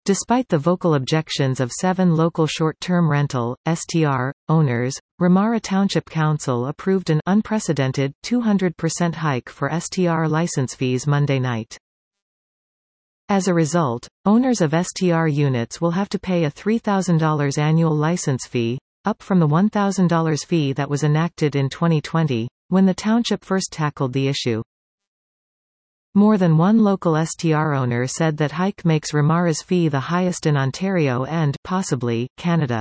Despite the vocal objections of 7 local short-term rental (STR) owners, Ramara Township Council approved an unprecedented 200% hike for STR license fees Monday night. As a result, owners of STR units will have to pay a $3,000 annual license fee, up from the $1,000 fee that was enacted in 2020, when the township first tackled the issue. More than one local STR owner said that hike makes Ramara's fee the highest in Ontario and, possibly, Canada.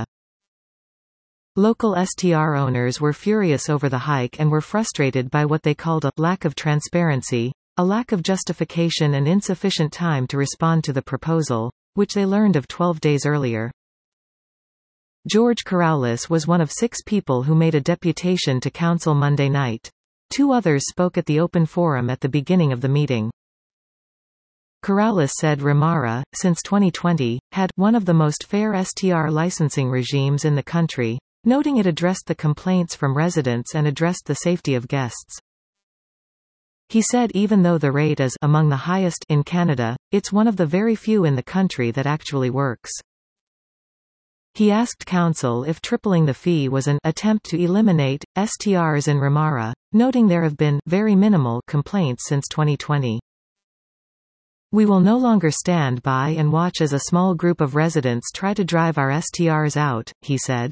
Local STR owners were furious over the hike and were frustrated by what they called a lack of transparency, a lack of justification and insufficient time to respond to the proposal, which they learned of 12 days earlier. George Corrales was one of 6 people who made a deputation to council Monday night. 2 others spoke at the open forum at the beginning of the meeting. Corrales said Ramara, since 2020, had one of the most fair STR licensing regimes in the country, noting it addressed the complaints from residents and addressed the safety of guests. He said even though the rate is among the highest in Canada, it's one of the very few in the country that actually works. He asked council if tripling the fee was an attempt to eliminate STRs in Ramara, noting there have been very minimal complaints since 2020. We will no longer stand by and watch as a small group of residents try to drive our STRs out, he said.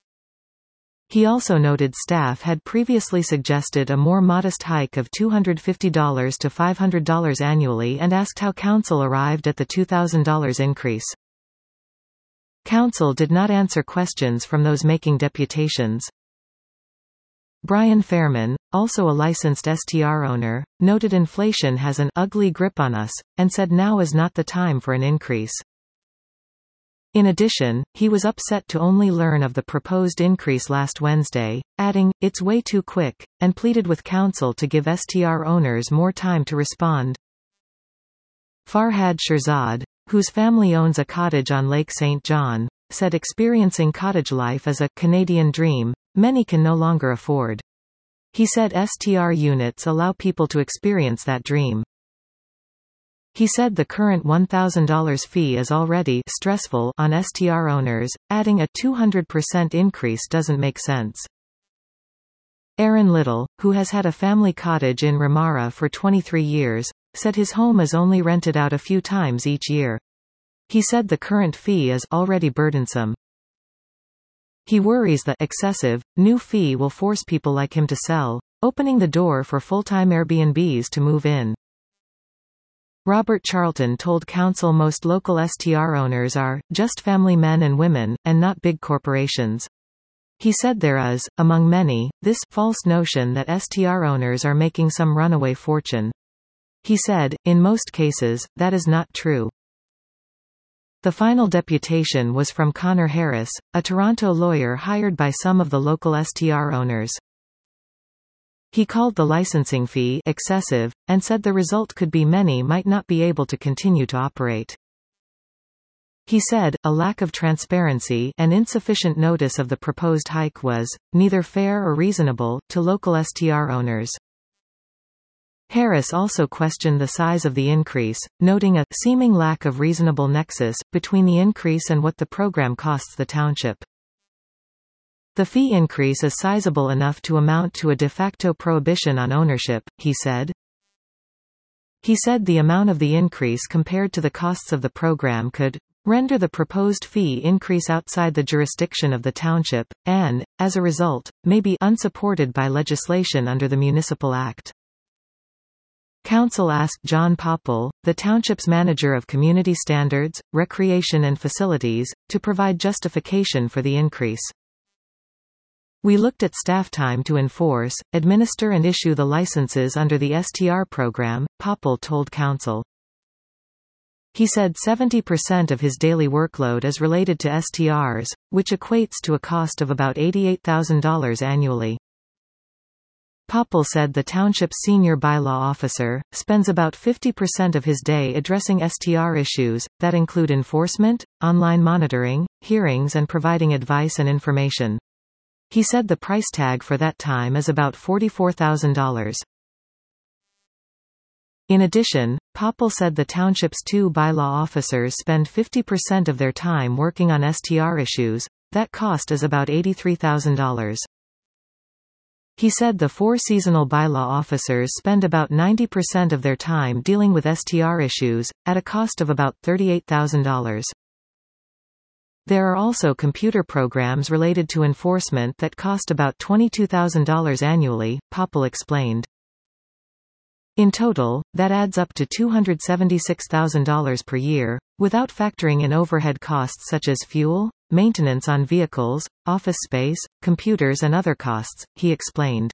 He also noted staff had previously suggested a more modest hike of $250 to $500 annually and asked how council arrived at the $2,000 increase. Council did not answer questions from those making deputations. Brian Fairman, also a licensed STR owner, noted inflation has an ugly grip on us, and said now is not the time for an increase. In addition, he was upset to only learn of the proposed increase last Wednesday, adding, "It's way too quick," and pleaded with council to give STR owners more time to respond. Farhad Shirzad, whose family owns a cottage on Lake St. John, said experiencing cottage life is a Canadian dream many can no longer afford. He said STR units allow people to experience that dream. He said the current $1,000 fee is already stressful on STR owners, adding a 200% increase doesn't make sense. Aaron Little, who has had a family cottage in Ramara for 23 years, said his home is only rented out a few times each year. He said the current fee is already burdensome. He worries the excessive, new fee will force people like him to sell, opening the door for full-time Airbnbs to move in. Robert Charlton told council most local STR owners are just family men and women, and not big corporations. He said there is, among many, this false notion that STR owners are making some runaway fortune. He said, in most cases, that is not true. The final deputation was from Connor Harris, a Toronto lawyer hired by some of the local STR owners. He called the licensing fee excessive, and said the result could be many might not be able to continue to operate. He said, a lack of transparency and insufficient notice of the proposed hike was neither fair or reasonable to local STR owners. Harris also questioned the size of the increase, noting a seeming lack of reasonable nexus between the increase and what the program costs the township. The fee increase is sizable enough to amount to a de facto prohibition on ownership, he said. He said the amount of the increase compared to the costs of the program could render the proposed fee increase outside the jurisdiction of the township, and, as a result, may be unsupported by legislation under the Municipal Act. Council asked John Popple, the township's manager of community standards, recreation and facilities, to provide justification for the increase. We looked at staff time to enforce, administer and issue the licenses under the STR program, Popple told council. He said 70% of his daily workload is related to STRs, which equates to a cost of about $88,000 annually. Popple said the township's senior bylaw officer spends about 50% of his day addressing STR issues, that include enforcement, online monitoring, hearings and providing advice and information. He said the price tag for that time is about $44,000. In addition, Popple said the township's 2 bylaw officers spend 50% of their time working on STR issues. That cost is about $83,000. He said the 4 seasonal bylaw officers spend about 90% of their time dealing with STR issues, at a cost of about $38,000. There are also computer programs related to enforcement that cost about $22,000 annually, Popple explained. In total, that adds up to $276,000 per year, without factoring in overhead costs such as fuel, maintenance on vehicles, office space, computers and other costs, he explained.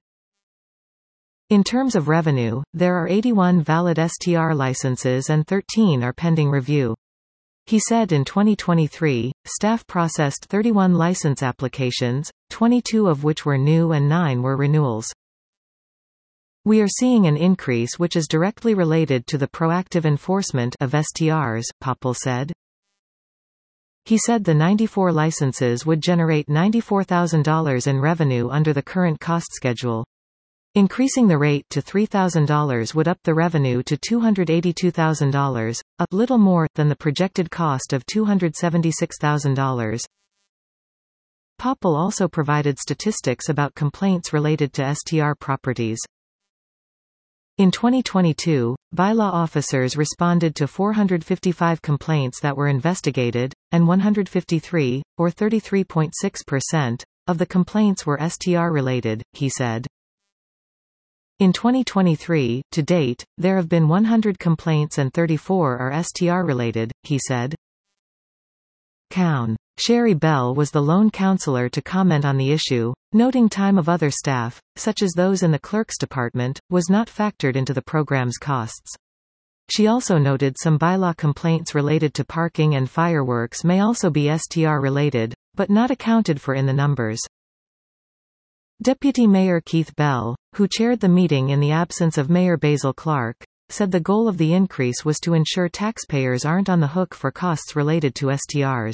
In terms of revenue, there are 81 valid STR licenses and 13 are pending review. He said in 2023, staff processed 31 license applications, 22 of which were new and 9 were renewals. We are seeing an increase which is directly related to the proactive enforcement of STRs, Popple said. He said the 94 licenses would generate $94,000 in revenue under the current cost schedule. Increasing the rate to $3,000 would up the revenue to $282,000, a little more than the projected cost of $276,000. Popple also provided statistics about complaints related to STR properties. In 2022, bylaw officers responded to 455 complaints that were investigated, and 153, or 33.6%, of the complaints were STR-related, he said. In 2023, to date, there have been 100 complaints and 34 are STR-related, he said. Cown. Sherry Bell was the lone counselor to comment on the issue, noting time of other staff, such as those in the clerk's department, was not factored into the program's costs. She also noted some bylaw complaints related to parking and fireworks may also be STR-related, but not accounted for in the numbers. Deputy Mayor Keith Bell, who chaired the meeting in the absence of Mayor Basil Clark, said the goal of the increase was to ensure taxpayers aren't on the hook for costs related to STRs.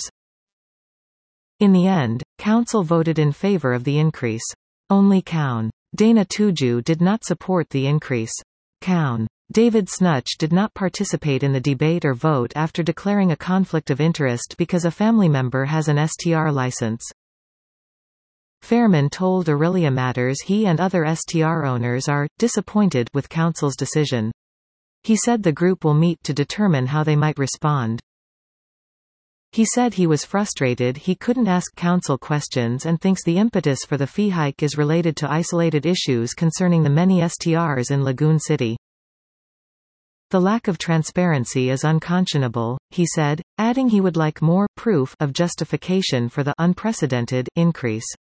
In the end, council voted in favor of the increase. Only Cown. Dana Tuju did not support the increase. Cown. David Snutch did not participate in the debate or vote after declaring a conflict of interest because a family member has an STR license. Fairman told Aurelia Matters he and other STR owners are disappointed with council's decision. He said the group will meet to determine how they might respond. He said he was frustrated he couldn't ask council questions and thinks the impetus for the fee hike is related to isolated issues concerning the many STRs in Lagoon City. The lack of transparency is unconscionable, he said, adding he would like more proof of justification for the unprecedented increase.